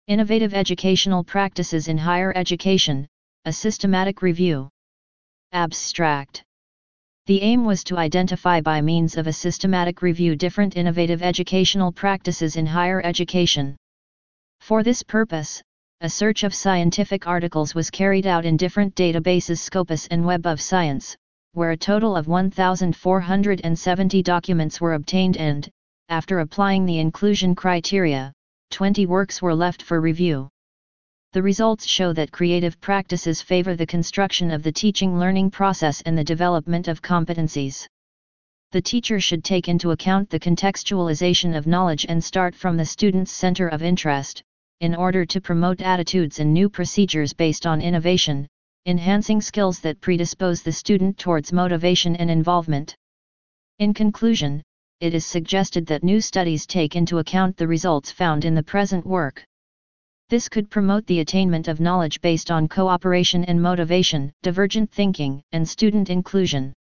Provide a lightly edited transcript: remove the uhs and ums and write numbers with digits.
Innovative Educational Practices in Higher Education, a Systematic Review. Abstract. The aim was to identify by means of a systematic review different innovative educational practices in higher education. For this purpose, a search of scientific articles was carried out in different databases Scopus and Web of Science, where a total of 1,470 documents were obtained and, after applying the inclusion criteria, 20 works were left for review. The results show that creative practices favor the construction of the teaching-learning process and the development of competencies. The teacher should take into account the contextualization of knowledge and start from the student's center of interest, in order to promote attitudes and new procedures based on innovation, enhancing skills that predispose the student towards motivation and involvement. In conclusion, it is suggested that new studies take into account the results found in the present work. This could promote the attainment of knowledge based on cooperation and motivation, divergent thinking, and student inclusion.